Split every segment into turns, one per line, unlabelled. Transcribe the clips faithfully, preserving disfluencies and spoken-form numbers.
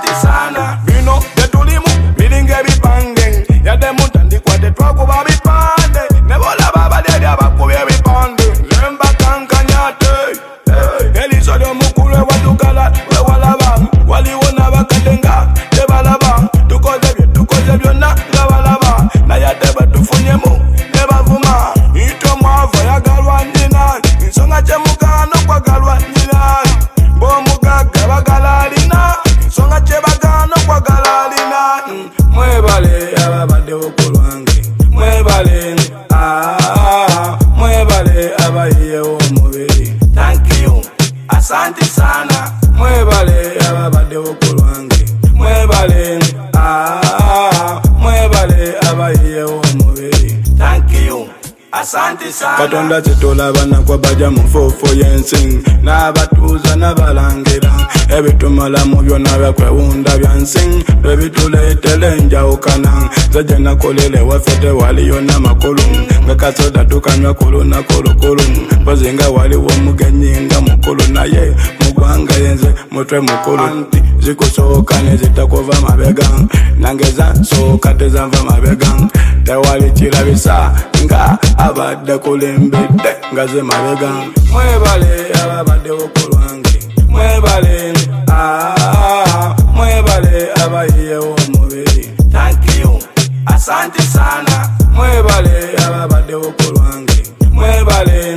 asante sana. Bino tetulimu biringe bipange yade mutandikwa tetwakuba bipande nebola baba dede abakubye bipande lemba kankanyate eliso lyomukulu ewadukala wewalaba waliwo n'abakadenga tebalaba tukoze bye tukoze byonna nga balaba naye ate batufunyemu nebavuma ito mwava yagalwa nyina ensonga kyemugano kwagalwa nyina bomugaga bagala alina ensonga kyebagano kwagala alina mwebale ababaddewo ku lwange mwebale mwebale abayiyewo omubiri thank you asante sana mwebale ababaddewo ku lwange mwebale mwebale abayiyewo omubiri thank you asante sana. Katonda kitulaba nakwa baja mu nfuufu y'ensi n'abatuuza n'abalangira ebitumala mu byonna byakwewunda byansi ebituleetera enjawukana nze gye nakolera ewaffe tewaliyo n'amakulu nga kasoda tukanywa ku lunaku lukulu mpozi nga waliwo omugenyi nga mukulu naye mu ggwanga yenze mutwe mukulu anti zikusooka ne zitakuva mabega nange zansooka tezanva mabega tewali kirabisa nga abadde kulembedde nga ze mabega mwebale ababaddewo ku lwange mwebale mwebale abayiyewo omubiri thank you asante sana mwebale ababaddewo ku lwange mwebale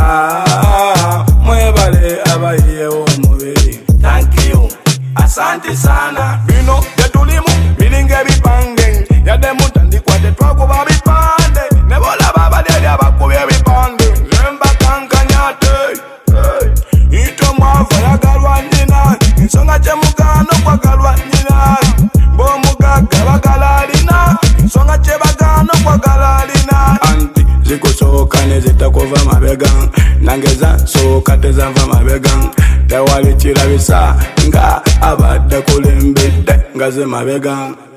mwebale abayiyewo omubiri thank you asante sana. Bino tetulimu biringe bipange yade mutandikwa tetwakuba bipande nebola baba dede abakubye bipande lemba kankanyate ito mwava yagalwa nyina ensonga kyemugano kwagalwa nyina bomugaga bagala alina ensonga kyebagano kwagala alina anti zikusooka ne zitakuva mabega nange zansooka tezanva mabega tewali kirabisa nga abadde kulembedde nga ze mabega